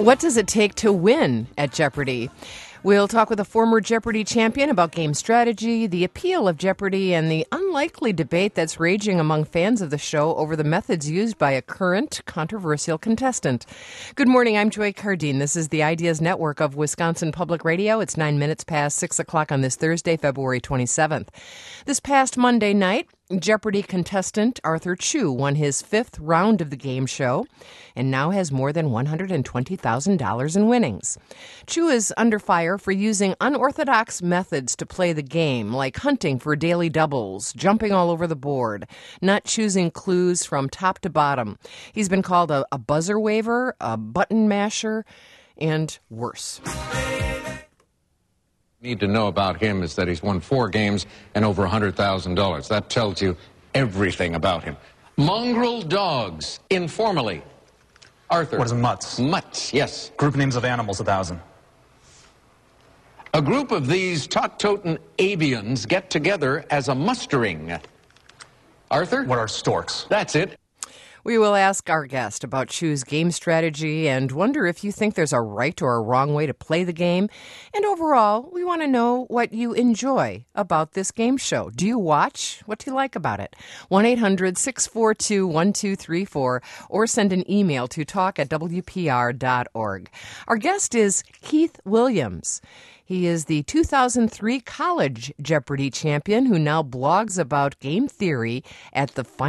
What does it take to win at Jeopardy? We'll talk with a former Jeopardy champion about game strategy, the appeal of Jeopardy, and the unlikely debate that's raging among fans of the show over the methods used by a current controversial contestant. Good morning, I'm Joy Cardine. This is the Ideas Network of Wisconsin Public Radio. It's 9 minutes past 6 o'clock on this Thursday, February 27th. This past Monday night, Jeopardy contestant Arthur Chu won his fifth round of the game show and now has more than $120,000 in winnings. Chu is under fire for using unorthodox methods to play the game, like hunting for daily doubles, jumping all over the board, not choosing clues from top to bottom. He's been called a buzzer waver, a button masher, and worse. Need to know about him is that he's won 4 games and over $100,000. That tells you everything about him. Mongrel dogs, informally. Arthur. What is a mutts? Mutts, yes. Group names of animals, 1,000. A group of these tot-totin' avians get together as a mustering. Arthur? What are storks? That's it. We will ask our guest about Chu's game strategy and wonder if you think there's a right or a wrong way to play the game. And overall, we want to know what you enjoy about this game show. Do you watch? What do you like about it? 1-800-642-1234 or send an email to talk@wpr.org. Our guest is Keith Williams. He is the 2003 College Jeopardy champion who now blogs about game theory at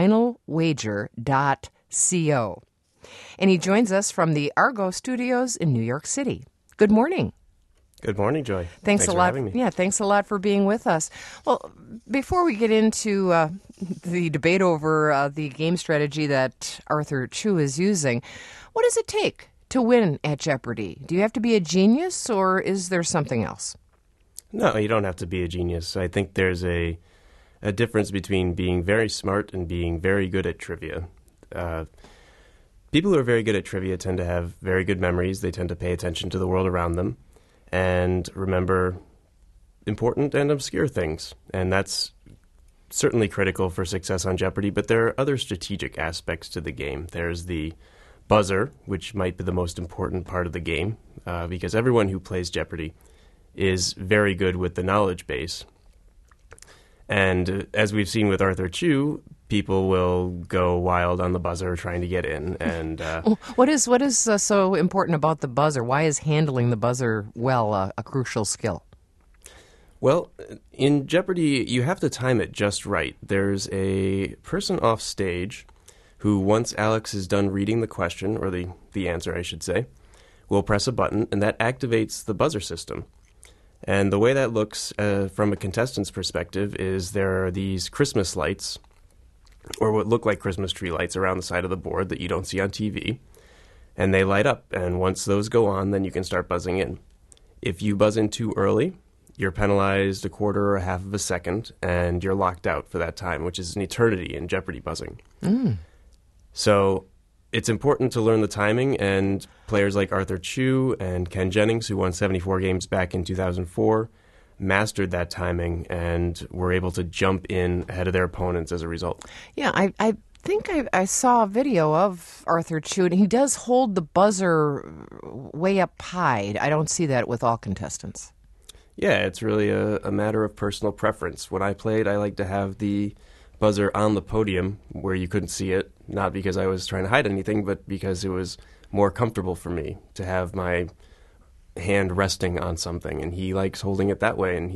thefinalwager.co. And he joins us from the Argo Studios in New York City. Good morning. Good morning, Joy. Thanks a lot. For having me. Yeah, thanks a lot for being with us. Well, before we get into the debate over the game strategy that Arthur Chu is using, what does it take to win at Jeopardy? Do you have to be a genius, or is there something else? No, you don't have to be a genius. I think there's a difference between being very smart and being very good at trivia. People who are very good at trivia tend to have very good memories. They tend to pay attention to the world around them and remember important and obscure things. And that's certainly critical for success on Jeopardy, but there are other strategic aspects to the game. There's the buzzer, which might be the most important part of the game, because everyone who plays Jeopardy is very good with the knowledge base. And as we've seen with Arthur Chu, people will go wild on the buzzer trying to get in. And what is so important about the buzzer? Why is handling the buzzer well a crucial skill? Well, in Jeopardy, you have to time it just right. There's a person off stage who, once Alex is done reading the question, or the answer, I should say, will press a button, and that activates the buzzer system. And the way that looks from a contestant's perspective is there are these Christmas lights, or what look like Christmas tree lights around the side of the board that you don't see on TV, and they light up, and once those go on, then you can start buzzing in. If you buzz in too early, you're penalized a quarter or a half of a second, and you're locked out for that time, which is an eternity in Jeopardy buzzing. So it's important to learn the timing, and players like Arthur Chu and Ken Jennings, who won 74 games back in 2004, mastered that timing and were able to jump in ahead of their opponents as a result. Yeah, I think I saw a video of Arthur Chu, and he does hold the buzzer way up high. I don't see that with all contestants. Yeah, it's really a matter of personal preference. When I played, I like to have the buzzer on the podium where you couldn't see it, not because I was trying to hide anything, but because it was more comfortable for me to have my hand resting on something, and he likes holding it that way, and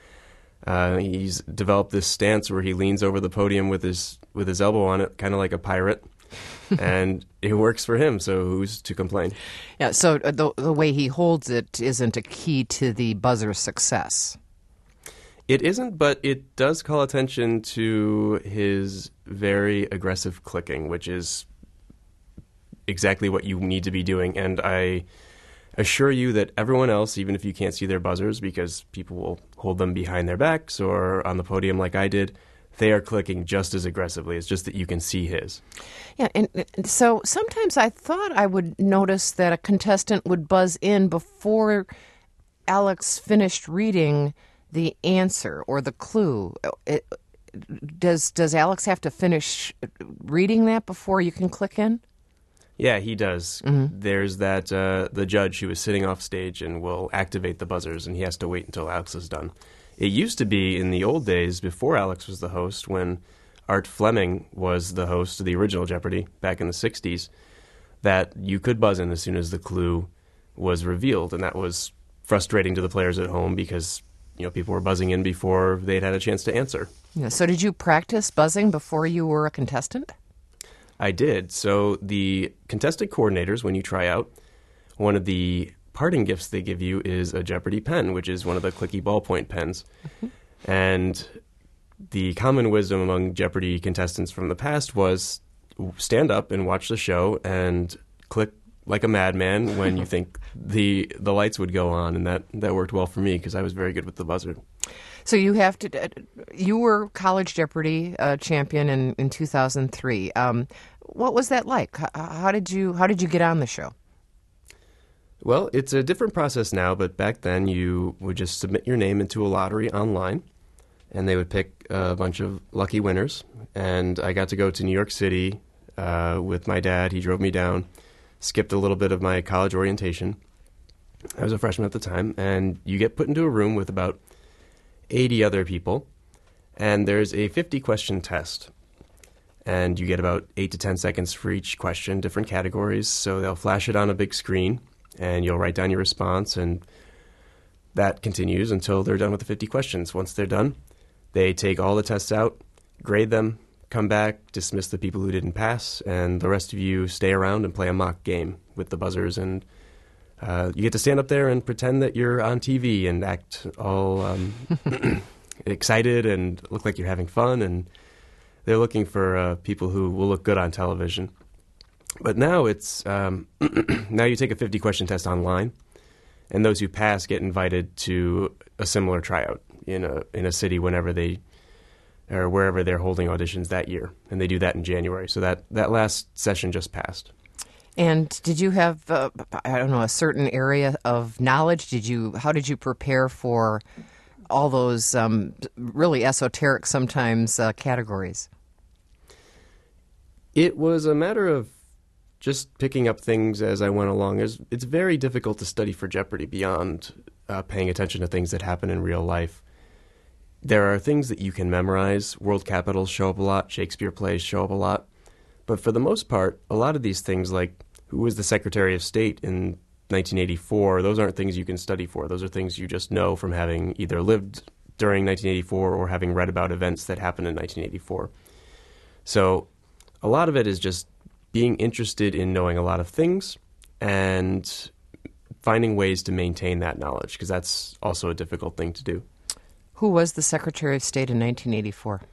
he's developed this stance where he leans over the podium with his elbow on it, kind of like a pirate, and it works for him, so who's to complain? Yeah, so the way he holds it isn't a key to the buzzer's success. It isn't, but it does call attention to his very aggressive clicking, which is exactly what you need to be doing. And I assure you that everyone else, even if you can't see their buzzers because people will hold them behind their backs or on the podium like I did, they are clicking just as aggressively. It's just that you can see his. Yeah, and so sometimes I thought I would notice that a contestant would buzz in before Alex finished reading the answer or the clue. Does Alex have to finish reading that before you can click in? Yeah, he does. There's that the judge who is sitting off stage and will activate the buzzers, and he has to wait until Alex is done. It used to be in the old days, before Alex was the host, when Art Fleming was the host of the original Jeopardy back in the 60s, that you could buzz in as soon as the clue was revealed, and that was frustrating to the players at home because people were buzzing in before they'd had a chance to answer. Yeah, so did you practice buzzing before you were a contestant? I did. So the contestant coordinators, when you try out, one of the parting gifts they give you is a Jeopardy pen, which is one of the clicky ballpoint pens. And the common wisdom among Jeopardy contestants from the past was stand up and watch the show and click like a madman when you think the lights would go on, and that worked well for me because I was very good with the buzzer. So you were College Jeopardy champion in 2003. What was that like? How did you get on the show? Well, it's a different process now, but back then you would just submit your name into a lottery online, and they would pick a bunch of lucky winners. And I got to go to New York City with my dad. He drove me down, skipped a little bit of my college orientation. I was a freshman at the time, and you get put into a room with about 80 other people, and there's a 50-question test. And you get about 8 to 10 seconds for each question, different categories. So they'll flash it on a big screen, and you'll write down your response, and that continues until they're done with the 50 questions. Once they're done, they take all the tests out, grade them, come back, dismiss the people who didn't pass, and the rest of you stay around and play a mock game with the buzzers. And you get to stand up there and pretend that you're on TV and act all excited and look like you're having fun. And they're looking for people who will look good on television. But now it's now you take a 50-question test online, and those who pass get invited to a similar tryout in a city whenever or wherever they're holding auditions that year, and they do that in January. So that last session just passed. And did you have a certain area of knowledge? How did you prepare for all those really esoteric sometimes categories? It was a matter of just picking up things as I went along. It's very difficult to study for Jeopardy beyond paying attention to things that happen in real life. There are things that you can memorize. World capitals show up a lot. Shakespeare plays show up a lot. But for the most part, a lot of these things, like who was the Secretary of State in 1984, those aren't things you can study for. Those are things you just know from having either lived during 1984 or having read about events that happened in 1984. So a lot of it is just being interested in knowing a lot of things and finding ways to maintain that knowledge, because that's also a difficult thing to do. Who was the Secretary of State in 1984?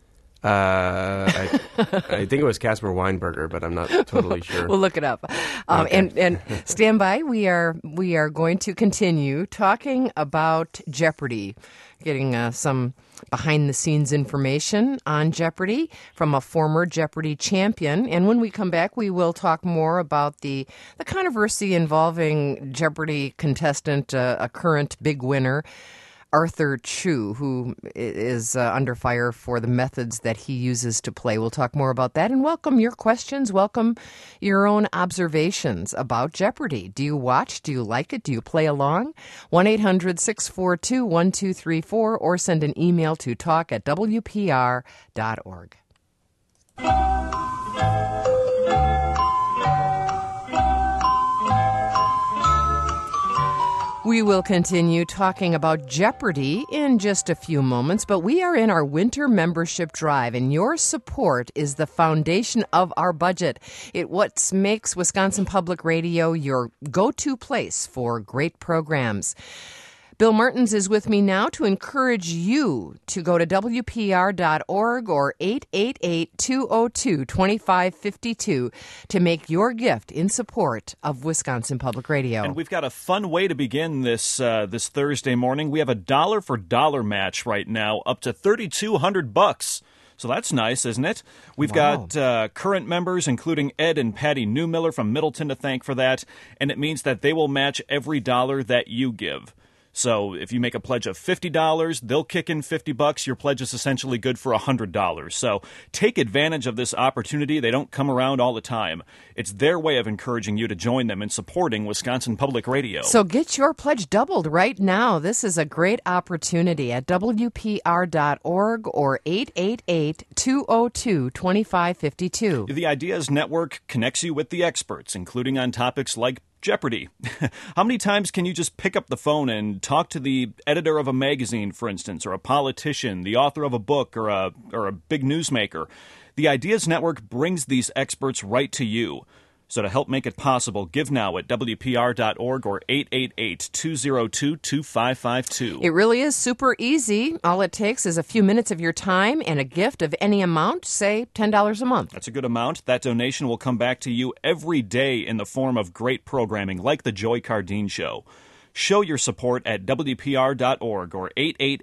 I think it was Caspar Weinberger, but I'm not totally sure. We'll look it up. Okay. And stand by. We are going to continue talking about Jeopardy, getting some behind-the-scenes information on Jeopardy from a former Jeopardy champion. And when we come back, we will talk more about the controversy involving Jeopardy contestant, a current big winner, Arthur Chu, who is under fire for the methods that he uses to play. We'll talk more about that, and welcome your questions. Welcome your own observations about Jeopardy. Do you watch? Do you like it? Do you play along? 1-800-642-1234, or send an email to talk@wpr.org. We will continue talking about Jeopardy in just a few moments, but we are in our winter membership drive, and your support is the foundation of our budget. It what makes Wisconsin Public Radio your go-to place for great programs. Bill Martins is with me now to encourage you to go to WPR.org or 888-202-2552 to make your gift in support of Wisconsin Public Radio. And we've got a fun way to begin this Thursday morning. We have a dollar for dollar match right now, up to $3,200. So that's nice, isn't it? We've got current members, including Ed and Patty Newmiller from Middleton, to thank for that. And it means that they will match every dollar that you give. So if you make a pledge of $50, they'll kick in $50. Your pledge is essentially good for $100. So take advantage of this opportunity. They don't come around all the time. It's their way of encouraging you to join them in supporting Wisconsin Public Radio. So get your pledge doubled right now. This is a great opportunity at WPR.org or 888-202-2552. The Ideas Network connects you with the experts, including on topics like Jeopardy! How many times can you just pick up the phone and talk to the editor of a magazine, for instance, or a politician, the author of a book, or a big newsmaker? The Ideas Network brings these experts right to you. So to help make it possible, give now at WPR.org or 888-202-2552. It really is super easy. All it takes is a few minutes of your time and a gift of any amount, say $10 a month. That's a good amount. That donation will come back to you every day in the form of great programming like The Joy Cardine Show. Show your support at WPR.org or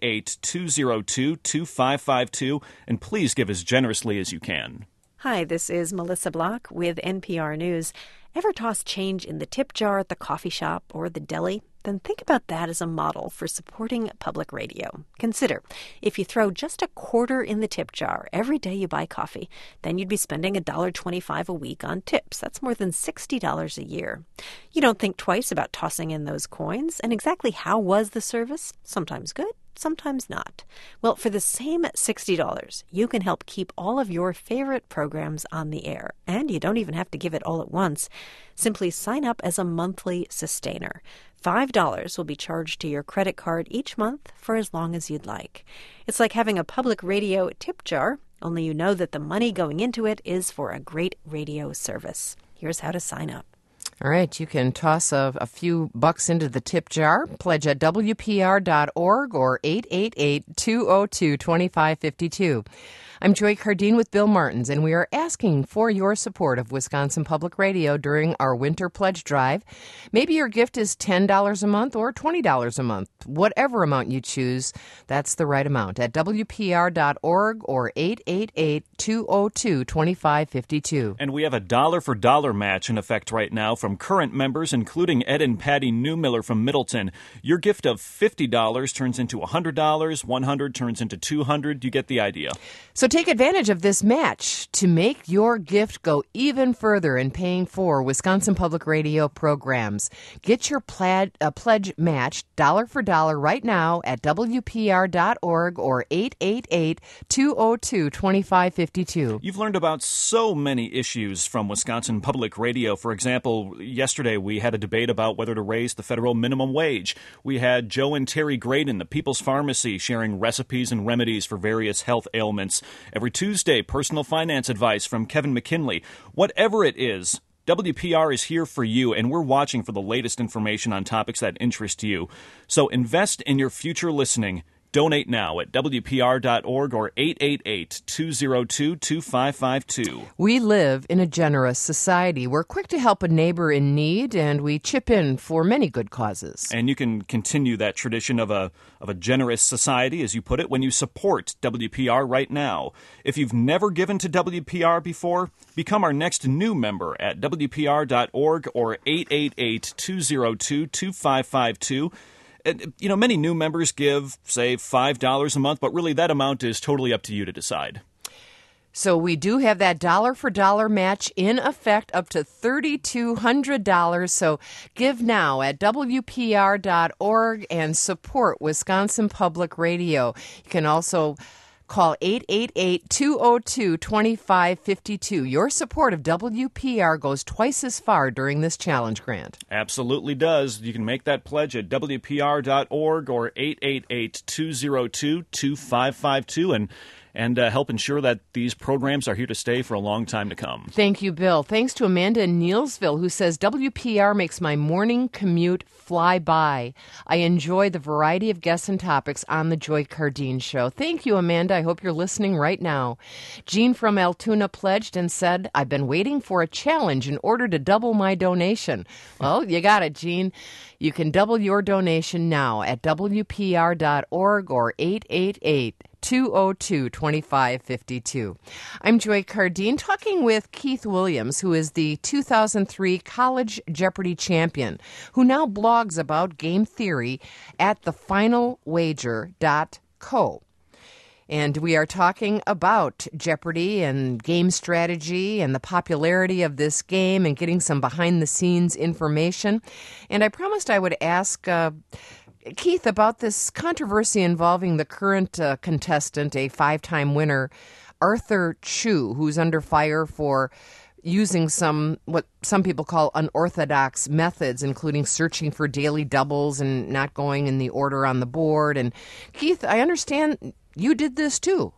888-202-2552, and please give as generously as you can. Hi, this is Melissa Block with NPR News. Ever toss change in the tip jar at the coffee shop or the deli? Then think about that as a model for supporting public radio. Consider, if you throw just a quarter in the tip jar every day you buy coffee, then you'd be spending $1.25 a week on tips. That's more than $60 a year. You don't think twice about tossing in those coins. And exactly how was the service? Sometimes good, sometimes not. Well, for the same $60, you can help keep all of your favorite programs on the air. And you don't even have to give it all at once. Simply sign up as a monthly sustainer. $5 will be charged to your credit card each month for as long as you'd like. It's like having a public radio tip jar, only you know that the money going into it is for a great radio service. Here's how to sign up. All right, you can toss a few bucks into the tip jar. Pledge at WPR.org or 888-202-2552. I'm Joy Cardine with Bill Martins, and we are asking for your support of Wisconsin Public Radio during our Winter Pledge Drive. Maybe your gift is $10 a month or $20 a month. Whatever amount you choose, that's the right amount at WPR.org or 888-202-2552. And we have a dollar-for-dollar match in effect right now from current members, including Ed and Patty Newmiller from Middleton. Your gift of $50 turns into $100, $100 turns into $200. You get the idea. So take advantage of this match to make your gift go even further in paying for Wisconsin Public Radio programs. Get your pledge matched dollar for dollar right now at WPR.org or 888-202-2552. You've learned about so many issues from Wisconsin Public Radio. For example, yesterday we had a debate about whether to raise the federal minimum wage. We had Joe and Terry Graydon, the People's Pharmacy, sharing recipes and remedies for various health ailments. Every Tuesday, personal finance advice from Kevin McKinley. Whatever it is, WPR is here for you, and we're watching for the latest information on topics that interest you. So invest in your future listening. Donate now at WPR.org or 888-202-2552. We live in a generous society. We're quick to help a neighbor in need, and we chip in for many good causes. And you can continue that tradition of a generous society, as you put it, when you support WPR right now. If you've never given to WPR before, become our next new member at WPR.org or 888-202-2552. You know, many new members give, say, $5 a month, but really that amount is totally up to you to decide. So we do have that dollar-for-dollar match in effect up to $3,200. So give now at WPR.org and support Wisconsin Public Radio. You can also call 888-202-2552. Your support of WPR goes twice as far during this challenge grant. Absolutely does. You can make that pledge at WPR.org or 888-202-2552 and help ensure that these programs are here to stay for a long time to come. Thank you, Bill. Thanks to Amanda in Neilsville, who says, WPR makes my morning commute fly by. I enjoy the variety of guests and topics on the Joy Cardine Show. Thank you, Amanda. I hope you're listening right now. Jean from Altoona pledged and said, I've been waiting for a challenge in order to double my donation. Well, you got it, Jean. You can double your donation now at WPR.org or 888 202-2552. I'm Joy Cardine, talking with Keith Williams, who is the 2003 College Jeopardy champion, who now blogs about game theory at thefinalwager.co. And we are talking about Jeopardy and game strategy and the popularity of this game and getting some behind-the-scenes information. And I promised I would ask Keith about this controversy involving the current contestant, a 5-time winner, Arthur Chu, who's under fire for using what some people call unorthodox methods, including searching for daily doubles and not going in the order on the board. And Keith, I understand you did this too.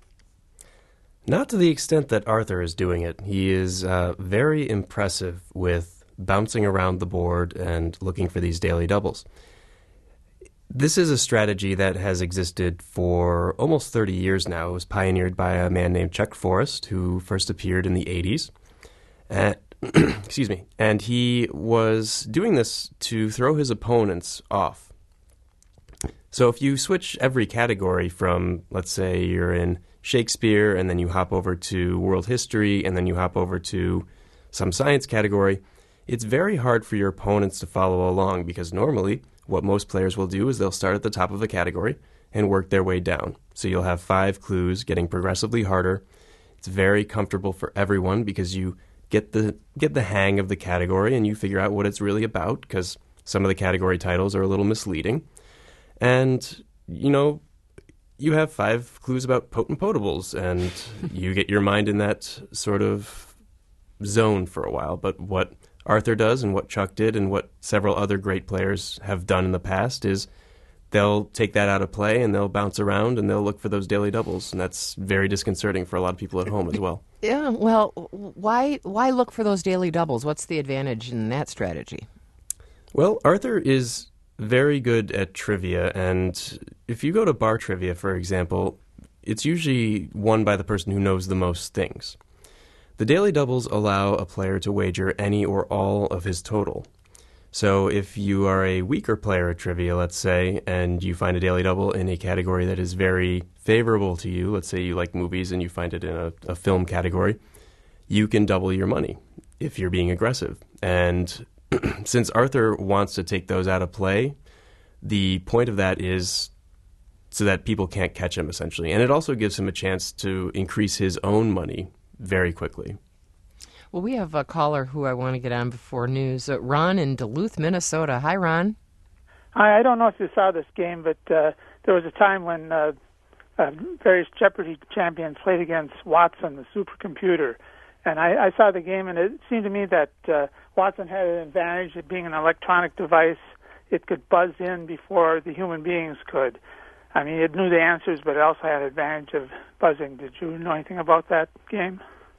Not to the extent that Arthur is doing it. He is very impressive with bouncing around the board and looking for these daily doubles. This is a strategy that has existed for almost 30 years now. It was pioneered by a man named Chuck Forrest, who first appeared in the 80s. Excuse me. And he was doing this to throw his opponents off. So if you switch every category from, let's say you're in Shakespeare, and then you hop over to world history, and then you hop over to some science category, it's very hard for your opponents to follow along, because normally what most players will do is they'll start at the top of the category and work their way down. So you'll have 5 clues getting progressively harder. It's very comfortable for everyone because you get the hang of the category and you figure out what it's really about, because some of the category titles are a little misleading. And, you have 5 clues about potent potables, and you get your mind in that sort of zone for a while. But what Arthur does and what Chuck did and what several other great players have done in the past is they'll take that out of play and they'll bounce around and they'll look for those daily doubles. And that's very disconcerting for a lot of people at home as well. Yeah, well, why look for those daily doubles? What's the advantage in that strategy? Well, Arthur is very good at trivia, and if you go to bar trivia, for example, it's usually won by the person who knows the most things. The daily doubles allow a player to wager any or all of his total. So if you are a weaker player at trivia, let's say, and you find a daily double in a category that is very favorable to you, let's say you like movies and you find it in a film category, you can double your money if you're being aggressive. And since Arthur wants to take those out of play, the point of that is so that people can't catch him, essentially. And it also gives him a chance to increase his own money very quickly. Well, we have a caller who I want to get on before news. Ron in Duluth, Minnesota. Hi, Ron. Hi, I don't know if you saw this game, but there was a time when various Jeopardy champions played against Watson, the supercomputer. And I saw the game, and it seemed to me that Watson had an advantage of being an electronic device. It could buzz in before the human beings could. I mean, it knew the answers, but it also had an advantage of buzzing. Did you know anything about that game?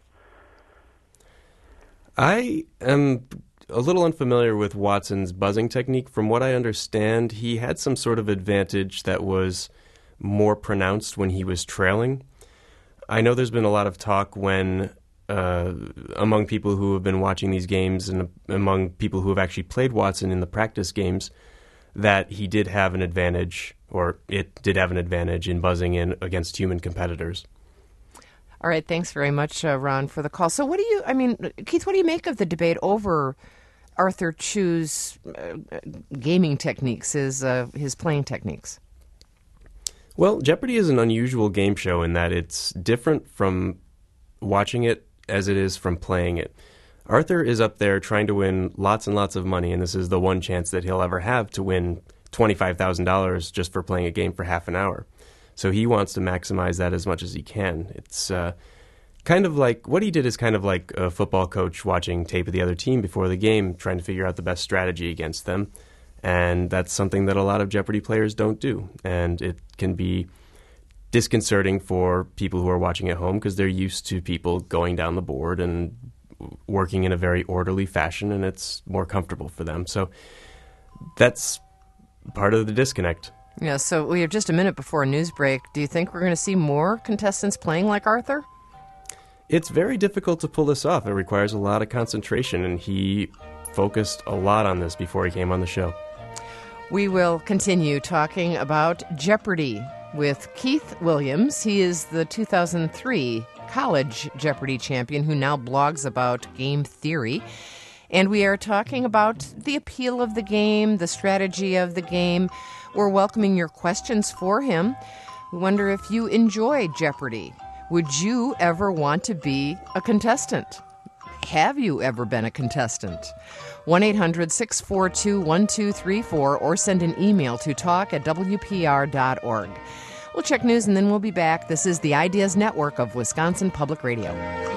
I am a little unfamiliar with Watson's buzzing technique. From what I understand, he had some sort of advantage that was more pronounced when he was trailing. I know there's been a lot of talk when among people who have been watching these games and among people who have actually played Watson in the practice games that he did have an advantage, or it did have an advantage in buzzing in against human competitors. All right, thanks very much, Ron, for the call. So Keith, what do you make of the debate over Arthur Chu's gaming techniques, his playing techniques? Well, Jeopardy is an unusual game show in that it's different from watching it as it is from playing it. Arthur is up there trying to win lots and lots of money, and this is the one chance that he'll ever have to win $25,000 just for playing a game for half an hour. So he wants to maximize that as much as he can. It's kind of like, what he did is kind of like a football coach watching tape of the other team before the game, trying to figure out the best strategy against them. And that's something that a lot of Jeopardy players don't do. And it can be disconcerting for people who are watching at home because they're used to people going down the board and working in a very orderly fashion, and it's more comfortable for them. So that's part of the disconnect. Yeah, so we have just a minute before a news break. Do you think we're going to see more contestants playing like Arthur? It's very difficult to pull this off. It requires a lot of concentration, and he focused a lot on this before he came on the show. We will continue talking about Jeopardy with Keith Williams. He is the 2003 College Jeopardy champion who now blogs about game theory. And we are talking about the appeal of the game, the strategy of the game. We're welcoming your questions for him. We wonder if you enjoy Jeopardy. Would you ever want to be a contestant? Have you ever been a contestant? 1-800-642-1234 or send an email to talk@wpr.org. We'll check news and then we'll be back. This is the Ideas Network of Wisconsin Public Radio.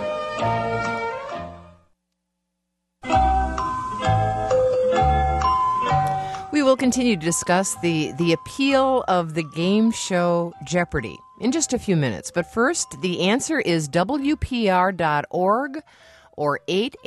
We will continue to discuss the appeal of the game show Jeopardy in just a few minutes. But first, the answer is WPR.org or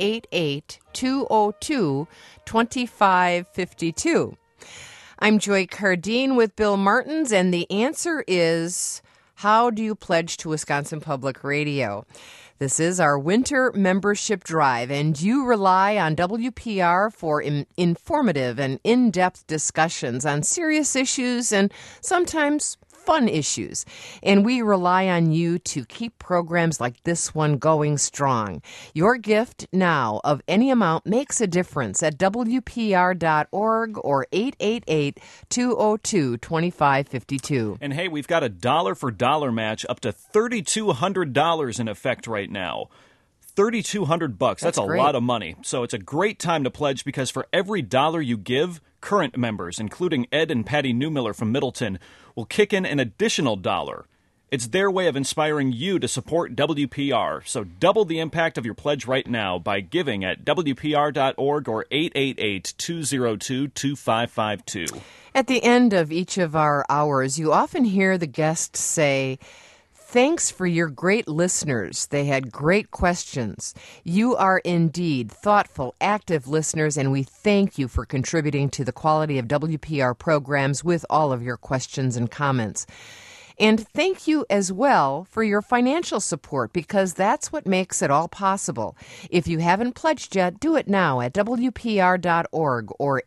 888-202-2552. I'm Joy Cardine with Bill Martins, and the answer is, how do you pledge to Wisconsin Public Radio? This is our winter membership drive, and you rely on WPR for informative and in-depth discussions on serious issues and sometimes fun issues. And we rely on you to keep programs like this one going strong. Your gift now of any amount makes a difference at WPR.org or 888-202-2552. And hey, we've got a dollar-for-dollar match up to $3,200 in effect right now. $3,200. That's a great. lot of money. So it's a great time to pledge because for every dollar you give, current members, including Ed and Patty Newmiller from Middleton, will kick in an additional $1. It's their way of inspiring you to support WPR. So double the impact of your pledge right now by giving at WPR.org or 888-202-2552. At the end of each of our hours, you often hear the guests say, "Thanks for your great listeners. They had great questions. You are indeed thoughtful, active listeners, and we thank you for contributing to the quality of WPR programs with all of your questions and comments. And thank you as well for your financial support, because that's what makes it all possible. If you haven't pledged yet, do it now at WPR.org or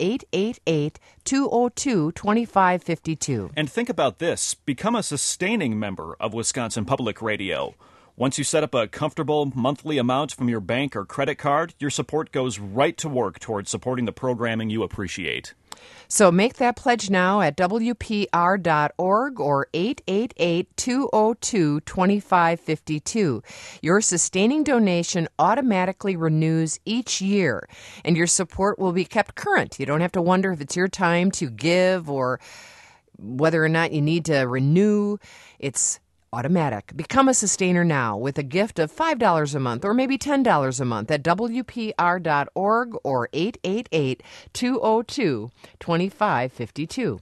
888-202-2552. And think about this. Become a sustaining member of Wisconsin Public Radio. Once you set up a comfortable monthly amount from your bank or credit card, your support goes right to work towards supporting the programming you appreciate. So make that pledge now at WPR.org or 888-202-2552. Your sustaining donation automatically renews each year, and your support will be kept current. You don't have to wonder if it's your time to give or whether or not you need to renew. It's automatic. Become a sustainer now with a gift of $5 a month or maybe $10 a month at WPR.org or 888-202-2552.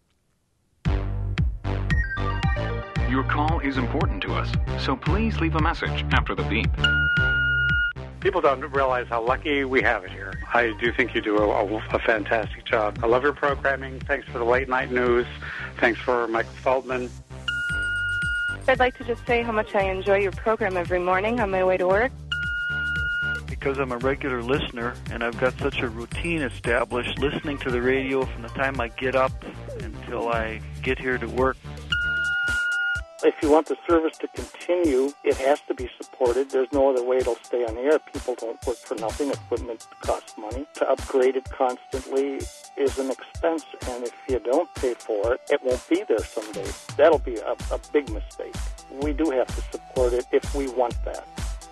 Your call is important to us, so please leave a message after the beep. People don't realize how lucky we have it here. I do think you do a fantastic job. I love your programming. Thanks for the late night news. Thanks for Michael Feldman. I'd like to just say how much I enjoy your program every morning on my way to work. Because I'm a regular listener and I've got such a routine established listening to the radio from the time I get up until I get here to work. If you want the service to continue, it has to be supported. There's no other way it'll stay on the air. People don't work for nothing. Equipment costs money. To upgrade it constantly is an expense, and if you don't pay for it, it won't be there someday. That'll be a big mistake. We do have to support it if we want that.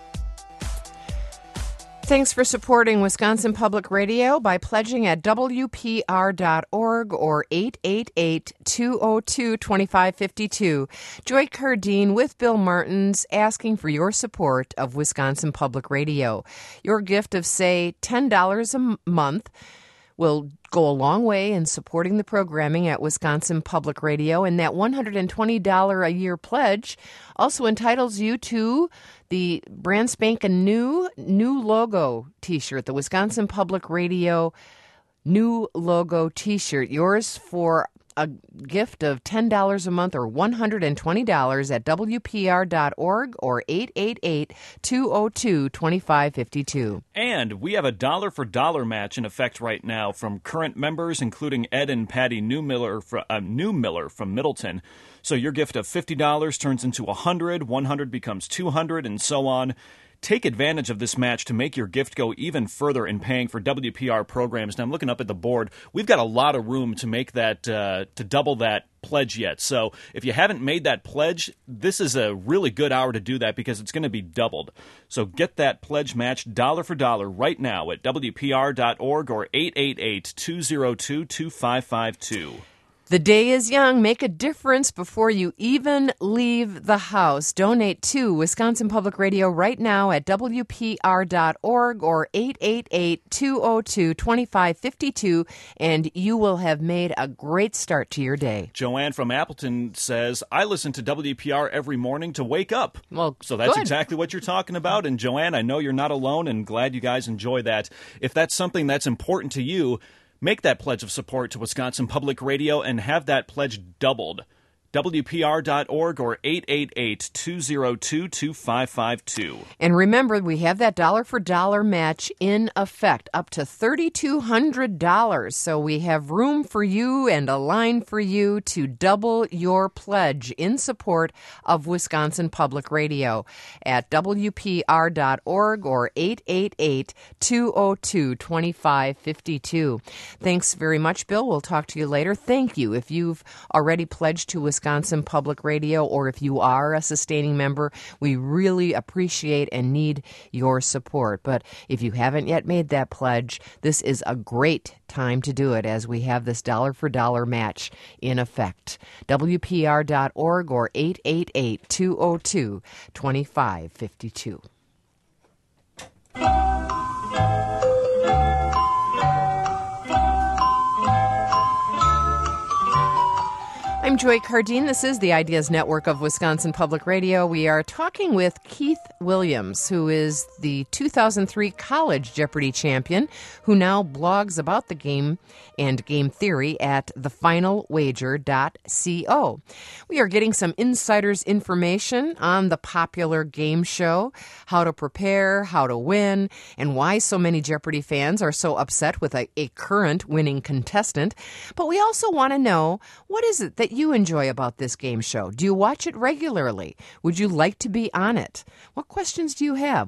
Thanks for supporting Wisconsin Public Radio by pledging at WPR.org or 888-202-2552. Joy Cardine with Bill Martins asking for your support of Wisconsin Public Radio. Your gift of, say, $10 a month will go a long way in supporting the programming at Wisconsin Public Radio, and that $120 a year pledge also entitles you to the brand spanking new logo T-shirt, the Wisconsin Public Radio new logo T-shirt. Yours for a gift of $10 a month or $120 at WPR.org or 888-202-2552. And we have a dollar for dollar match in effect right now from current members, including Ed and Patty Newmiller from Middleton. So your gift of $50 turns into $100, $100 becomes $200, and so on. Take advantage of this match to make your gift go even further in paying for WPR programs. Now, I'm looking up at the board. We've got a lot of room to make that, to double that pledge yet. So if you haven't made that pledge, this is a really good hour to do that because it's going to be doubled. So get that pledge match dollar for dollar right now at WPR.org or 888-202-2552. The day is young. Make a difference before you even leave the house. Donate to Wisconsin Public Radio right now at WPR.org or 888-202-2552, and you will have made a great start to your day. Joanne from Appleton says, I listen to WPR every morning to wake up. Well, so that's good. exactly what you're talking about. And Joanne, I know you're not alone, and glad you guys enjoy that. If that's something that's important to you, make that pledge of support to Wisconsin Public Radio and have that pledge doubled. WPR.org or 888-202-2552. And remember, we have that dollar for dollar match in effect, up to $3,200. So we have room for you and a line for you to double your pledge in support of Wisconsin Public Radio at WPR.org or 888-202-2552. Thanks very much, Bill. We'll talk to you later. Thank you. If you've already pledged to Wisconsin Public Radio, or if you are a sustaining member, we really appreciate and need your support. But if you haven't yet made that pledge, this is a great time to do it as we have this dollar for dollar match in effect. WPR.org or 888-202-2552. I'm Joy Cardine. This is the Ideas Network of Wisconsin Public Radio. We are talking with Keith Williams, who is the 2003 College Jeopardy champion, who now blogs about the game and game theory at thefinalwager.co. We are getting some insider's information on the popular game show, how to prepare, how to win, and why so many Jeopardy fans are so upset with a current winning contestant. But we also want to know, what is it that you enjoy about this game show? Do you watch it regularly? Would you like to be on it? What questions do you have?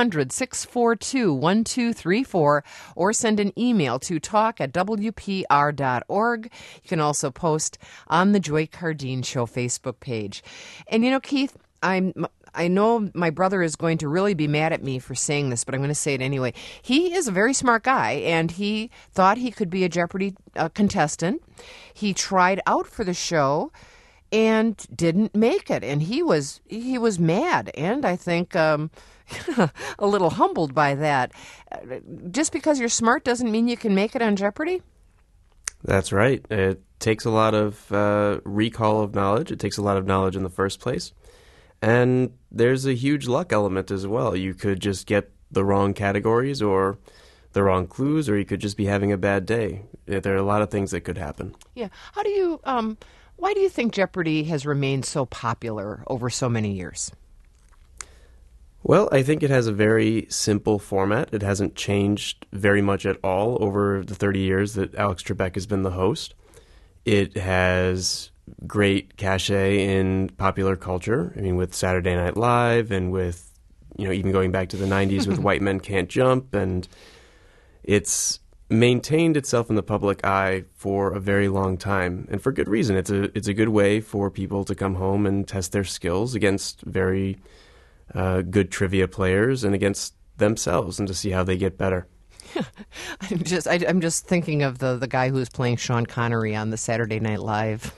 1-800-642-1234 or send an email to talk@wpr.org. You can also post on the Joy Cardine Show Facebook page. And you know, Keith, I know my brother is going to really be mad at me for saying this, but I'm going to say it anyway. He is a very smart guy, and he thought he could be a Jeopardy contestant. He tried out for the show and didn't make it, and he was mad, and I think a little humbled by that. Just because you're smart doesn't mean you can make it on Jeopardy? That's right. It takes a lot of recall of knowledge. It takes a lot of knowledge in the first place. And there's a huge luck element as well. You could just get the wrong categories or the wrong clues, or you could just be having a bad day. There are a lot of things that could happen. Yeah. How do you, why do you think Jeopardy has remained so popular over so many years? Well, I think it has a very simple format. It hasn't changed very much at all over the 30 years that Alex Trebek has been the host. It has great cachet in popular culture. I mean, with Saturday Night Live and with, even going back to the 90s with White Men Can't Jump. And it's maintained itself in the public eye for a very long time, and for good reason. It's a good way for people to come home and test their skills against very good trivia players and against themselves, and to see how they get better. I'm just thinking of the guy who was playing Sean Connery on the Saturday Night Live.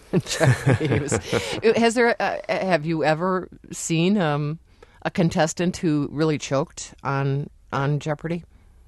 Have you ever seen a contestant who really choked on Jeopardy?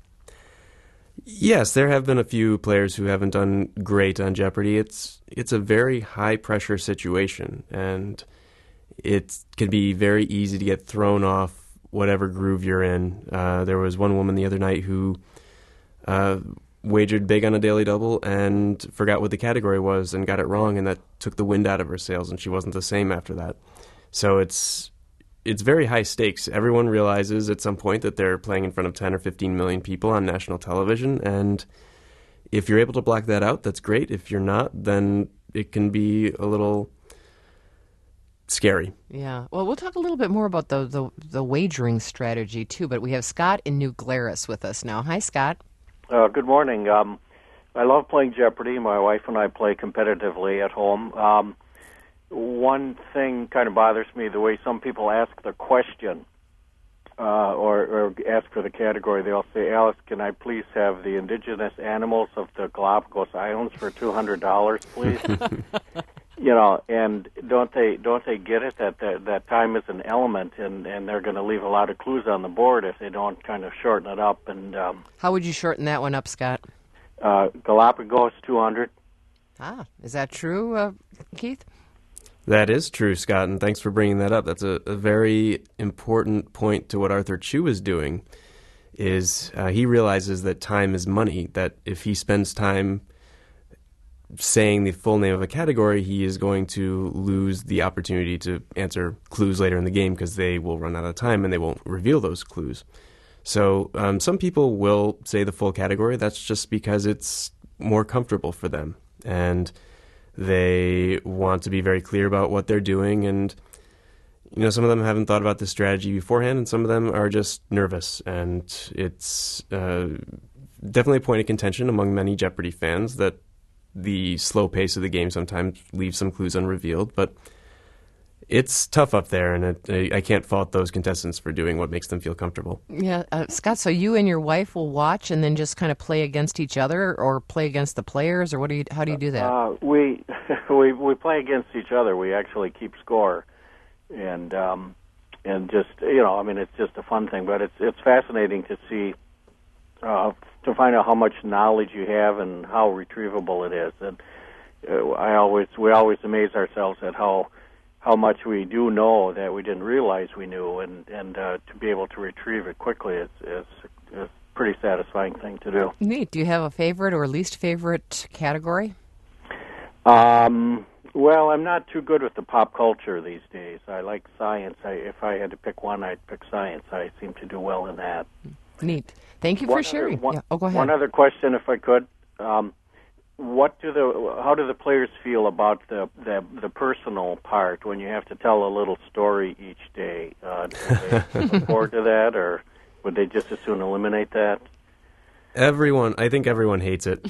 Yes, there have been a few players who haven't done great on Jeopardy. It's a very high pressure situation, and it can be very easy to get thrown off whatever groove you're in. There was one woman the other night who wagered big on a daily double and forgot what the category was and got it wrong, and that took the wind out of her sails, and she wasn't the same after that. So it's very high stakes. Everyone realizes at some point that they're playing in front of 10 or 15 million people on national television, and if you're able to block that out, that's great. If you're not, then it can be a little scary. Yeah. Well, we'll talk a little bit more about the wagering strategy, too, but we have Scott in New Glarus with us now. Hi, Scott. Good morning. I love playing Jeopardy! My wife and I play competitively at home. One thing kind of bothers me, the way some people ask the question or ask for the category. They'll say, Alex, can I please have the indigenous animals of the Galapagos Islands for $200, please? And don't they get it that time is an element, and they're going to leave a lot of clues on the board if they don't kind of shorten it up. And how would you shorten that one up, Scott? Galapagos 200. Ah, is that true, Keith? That is true, Scott, and thanks for bringing that up. That's a very important point to what Arthur Chu is doing, is he realizes that time is money, that if he spends time saying the full name of a category, he is going to lose the opportunity to answer clues later in the game because they will run out of time and they won't reveal those clues. So some people will say the full category. That's just because it's more comfortable for them, and they want to be very clear about what they're doing. And some of them haven't thought about this strategy beforehand, and some of them are just nervous. And it's definitely a point of contention among many Jeopardy fans that the slow pace of the game sometimes leaves some clues unrevealed, but it's tough up there, and I can't fault those contestants for doing what makes them feel comfortable. Yeah, Scott, so you and your wife will watch and then just kind of play against each other or play against the players, or how do you do that? We play against each other. We actually keep score, and just, it's just a fun thing, but it's fascinating to see to find out how much knowledge you have and how retrievable it is. And we always amaze ourselves at how much we do know that we didn't realize we knew, and to be able to retrieve it quickly is a pretty satisfying thing to do. Neat. Do you have a favorite or least favorite category? Well, I'm not too good with the pop culture these days. I like science. If I had to pick one, I'd pick science. I seem to do well in that. Neat. Thank you for sharing. Go ahead. One other question, if I could. How do the players feel about the personal part when you have to tell a little story each day? Do they look forward to that, or would they just as soon eliminate that? I think everyone hates it.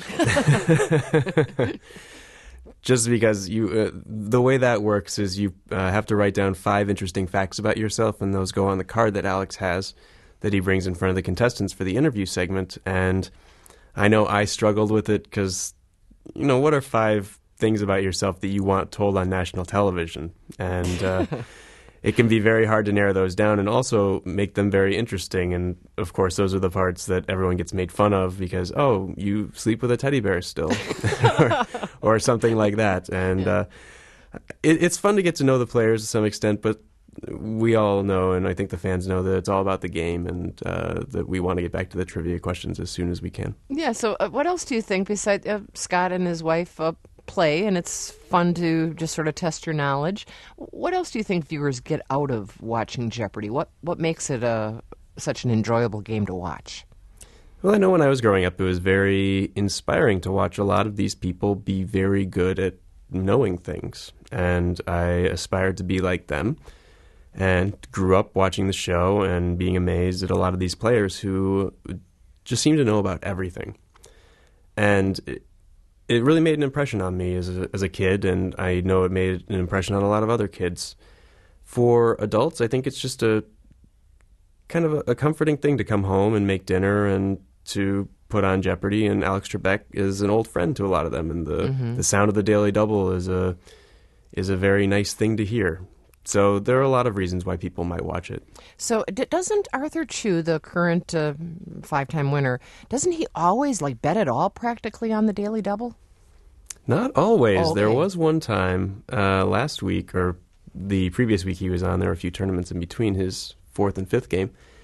Just because the way that works is you have to write down 5 interesting facts about yourself, and those go on the card that Alex has that he brings in front of the contestants for the interview segment. And I know I struggled with it because, what are 5 things about yourself that you want told on national television? And it can be very hard to narrow those down and also make them very interesting. And, of course, those are the parts that everyone gets made fun of because, oh, you sleep with a teddy bear still, or something like that. And it's fun to get to know the players to some extent, but we all know, and I think the fans know, that it's all about the game, and that we want to get back to the trivia questions as soon as we can. Yeah, so what else do you think besides Scott and his wife play, and it's fun to just sort of test your knowledge? What else do you think viewers get out of watching Jeopardy? What makes it such an enjoyable game to watch? Well, I know when I was growing up, it was very inspiring to watch a lot of these people be very good at knowing things, and I aspired to be like them. And grew up watching the show and being amazed at a lot of these players who just seem to know about everything. And it really made an impression on me as a kid, and I know it made an impression on a lot of other kids. For adults, I think it's just a kind of a comforting thing to come home and make dinner and to put on Jeopardy. And Alex Trebek is an old friend to a lot of them, and the sound of the Daily Double is a very nice thing to hear. So there are a lot of reasons why people might watch it. So doesn't Arthur Chu, the current 5-time winner, doesn't he always bet it all practically on the Daily Double? Not always. Oh, okay. There was one time last week, or the previous week he was on, there were a few tournaments in between his 4th and 5th game.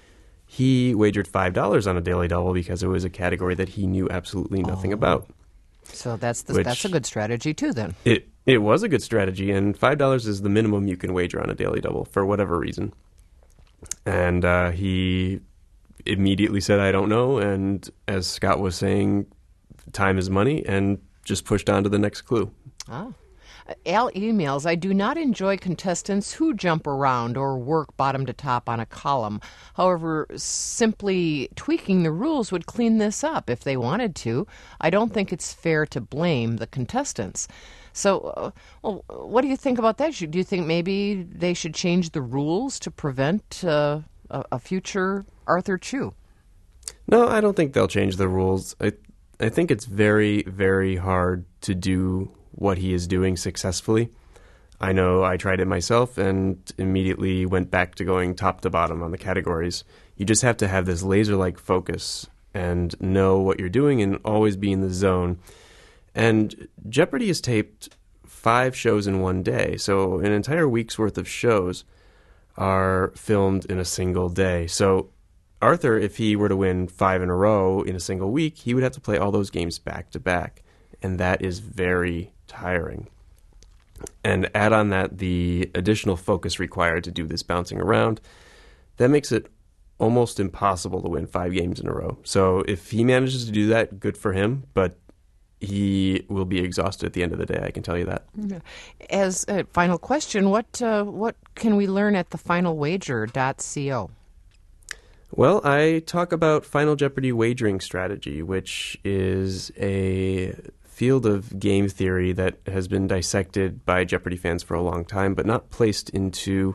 he wagered $5 on a Daily Double because it was a category that he knew absolutely nothing about. So that's a good strategy too, then. It was a good strategy, and $5 is the minimum you can wager on a Daily Double for whatever reason. And he immediately said, I don't know, and as Scott was saying, time is money, and just pushed on to the next clue. Oh. Al emails, I do not enjoy contestants who jump around or work bottom to top on a column. However, simply tweaking the rules would clean this up if they wanted to. I don't think it's fair to blame the contestants. So, what do you think about that? Do you think maybe they should change the rules to prevent a future Arthur Chu? No, I don't think they'll change the rules. I think it's very, very hard to do what he is doing successfully. I know I tried it myself and immediately went back to going top to bottom on the categories. You just have to have this laser-like focus and know what you're doing and always be in the zone. And Jeopardy is taped 5 shows in one day, so an entire week's worth of shows are filmed in a single day. So Arthur, if he were to win 5 in a row in a single week, he would have to play all those games back to back, and that is very tiring. And add on that the additional focus required to do this bouncing around, that makes it almost impossible to win 5 games in a row. So if he manages to do that, good for him, but he will be exhausted at the end of the day, I can tell you that. As a final question, what can we learn at thefinalwager.co? Well, I talk about Final Jeopardy wagering strategy, which is a field of game theory that has been dissected by Jeopardy fans for a long time, but not placed into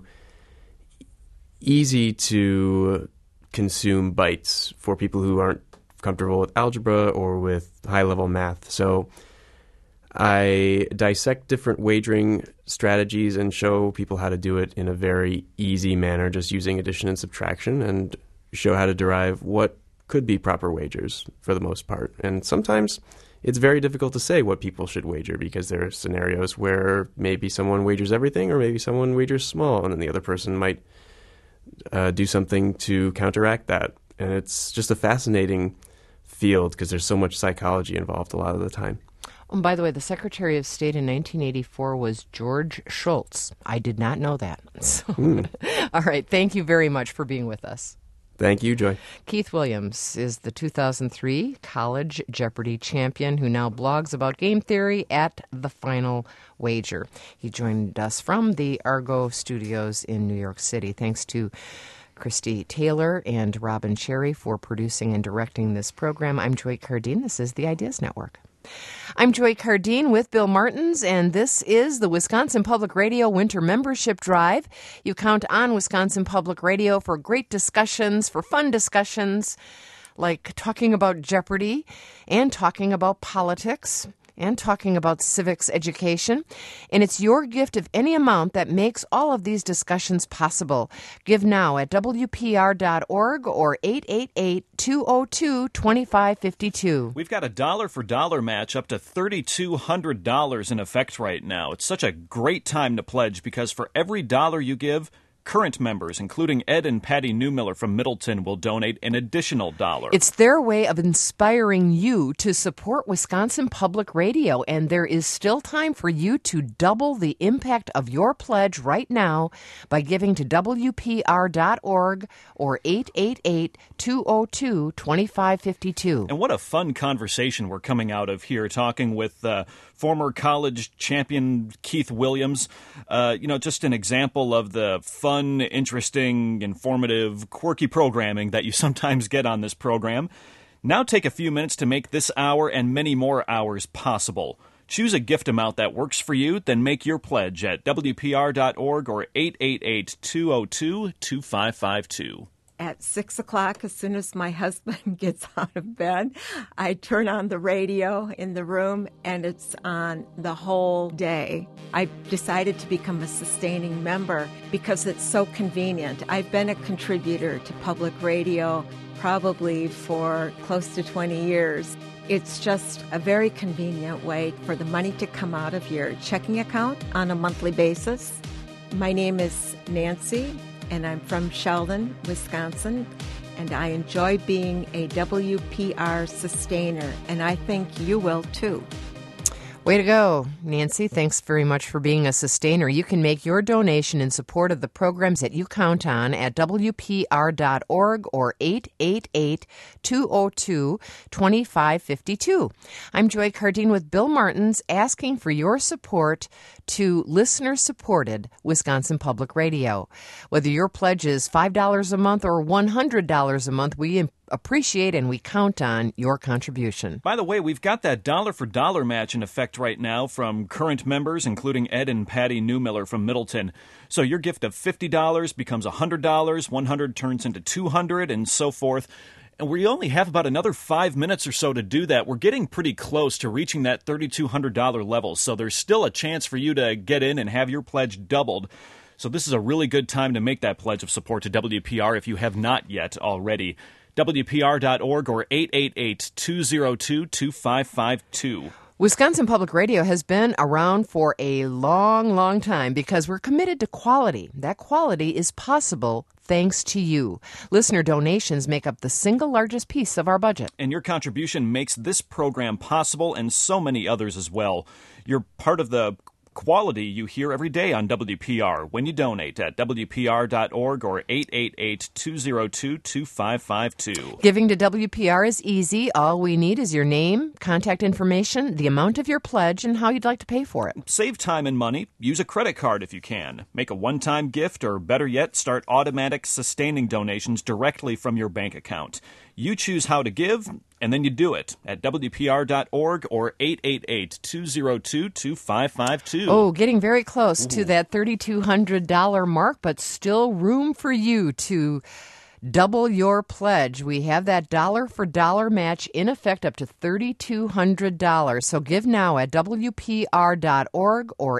easy-to-consume bites for people who aren't comfortable with algebra or with high-level math. So I dissect different wagering strategies and show people how to do it in a very easy manner, just using addition and subtraction, and show how to derive what could be proper wagers for the most part. And sometimes it's very difficult to say what people should wager because there are scenarios where maybe someone wagers everything or maybe someone wagers small and then the other person might do something to counteract that. And it's just a fascinating field because there's so much psychology involved a lot of the time. Oh, by the way, the Secretary of State in 1984 was George Shultz. I did not know that. So, all right, thank you very much for being with us. Thank you, Joy. Keith Williams is the 2003 College Jeopardy champion who now blogs about game theory at The Final Wager. He joined us from the Argo Studios in New York City. Thanks to Christy Taylor and Robin Cherry for producing and directing this program. I'm Joy Cardine. This is the Ideas Network. I'm Joy Cardine with Bill Martins, and this is the Wisconsin Public Radio Winter Membership Drive. You count on Wisconsin Public Radio for great discussions, for fun discussions, like talking about Jeopardy and talking about politics and talking about civics education. And it's your gift of any amount that makes all of these discussions possible. Give now at WPR.org or 888-202-2552. We've got a dollar-for-dollar match up to $3,200 in effect right now. It's such a great time to pledge because for every dollar you give, current members, including Ed and Patty Newmiller from Middleton, will donate an additional $1. It's their way of inspiring you to support Wisconsin Public Radio, and there is still time for you to double the impact of your pledge right now by giving to WPR.org or 888-202-2552. And what a fun conversation we're coming out of here, talking with former college champion Keith Williams. Just an example of the fun, interesting, informative, quirky programming that you sometimes get on this program. Now take a few minutes to make this hour and many more hours possible. Choose a gift amount that works for you, then make your pledge at WPR.org or 888-202-2552. At 6 o'clock, as soon as my husband gets out of bed, I turn on the radio in the room, and it's on the whole day. I decided to become a sustaining member because it's so convenient. I've been a contributor to public radio probably for close to 20 years. It's just a very convenient way for the money to come out of your checking account on a monthly basis. My name is Nancy, and I'm from Sheldon, Wisconsin, and I enjoy being a WPR sustainer, and I think you will too. Way to go, Nancy. Thanks very much for being a sustainer. You can make your donation in support of the programs that you count on at WPR.org or 888-202-2552. I'm Joy Cardine with Bill Martins, asking for your support to listener-supported Wisconsin Public Radio. Whether your pledge is $5 a month or $100 a month, we appreciate and we count on your contribution. By the way, we've got that dollar-for-dollar match in effect right now from current members, including Ed and Patty Newmiller from Middleton. So your gift of $50 becomes $100, $100 turns into $200, and so forth. And we only have about another 5 minutes or so to do that. We're getting pretty close to reaching that $3,200 level, so there's still a chance for you to get in and have your pledge doubled. So this is a really good time to make that pledge of support to WPR if you have not yet already. WPR.org or 888-202-2552. Wisconsin Public Radio has been around for a long, long time because we're committed to quality. That quality is possible thanks to you. Listener donations make up the single largest piece of our budget. And your contribution makes this program possible and so many others as well. You're part of the quality you hear every day on WPR when you donate at WPR.org or 888-202-2552. Giving to WPR is easy. All we need is your name, contact information, the amount of your pledge, and how you'd like to pay for it. Save time and money. Use a credit card if you can. Make a one-time gift, or better yet, start automatic sustaining donations directly from your bank account. You choose how to give, and then you do it at WPR.org or 888-202-2552. Oh, getting very close to that $3,200 mark, but still room for you to double your pledge. We have that dollar-for-dollar match in effect up to $3,200. So give now at WPR.org or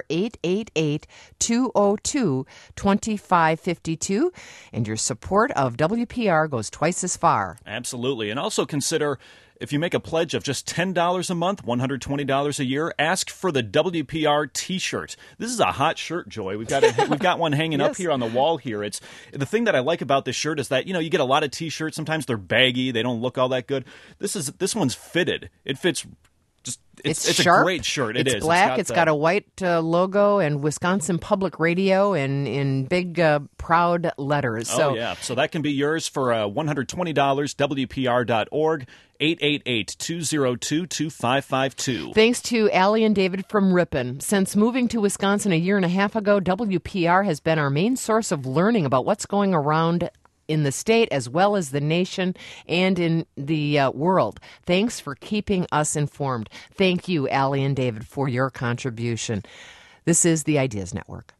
888-202-2552. And your support of WPR goes twice as far. Absolutely. And also consider, if you make a pledge of just $10 a month, $120 a year, ask for the WPR T-shirt. This is a hot shirt, Joy. We've got one hanging up here on the wall here. It's the thing that I like about this shirt is that, you get a lot of T-shirts. Sometimes they're baggy. They don't look all that good. This one's fitted. It fits. It's a great shirt. It's black. It's got a white logo and Wisconsin Public Radio and in big, proud letters. So that can be yours for $120, WPR.org, 888-202-2552. Thanks to Allie and David from Ripon. Since moving to Wisconsin a year and a half ago, WPR has been our main source of learning about what's going around in the state as well as the nation and in the world. Thanks for keeping us informed. Thank you, Allie and David, for your contribution. This is the Ideas Network.